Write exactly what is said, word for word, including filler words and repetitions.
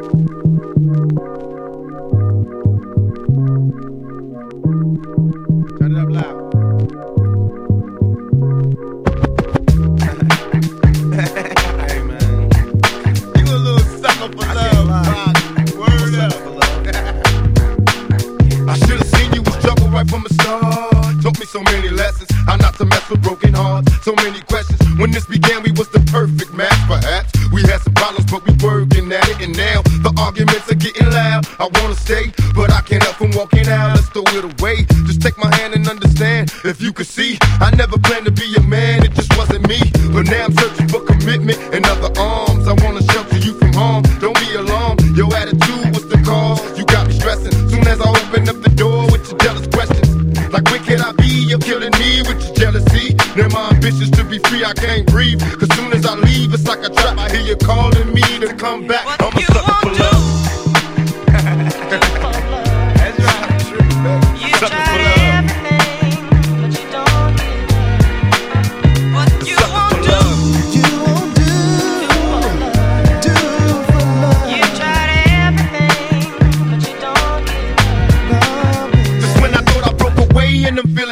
Turn it up loud. Hey man, you a little sucker for love, Rock. Word up. I should've seen you was trouble right from the start. Taught me so many lessons, how not to mess with broken hearts. So many questions. When this began, we was the perfect match. Perhaps we had some problems, but we working at it. And now the arguments are getting loud. I wanna stay, but I can't help from walking out. Let's throw it away. Just take my hand and understand. If you could see, I never planned to be a man. It just wasn't me. But now I'm searching for commitment and other arms. I wanna shelter you from harm. Don't be alarmed. Your attitude was the cause. You got me stressing. Soon as I open up the door with your jealous questions. Like when can I be? You're killing me with your jealousy. Now my ambitions to be free, I can't breathe. Cause soon as I leave, it's like a trap. I hear you calling me to come back. What I'm a you sucker for won't love. That's right. You Sucker try for love. everything, but you don't get love. What you Sucker won't for do, love. You won't do, do for love. you tried everything, but you don't get love. Just when I thought I broke away and I'm feeling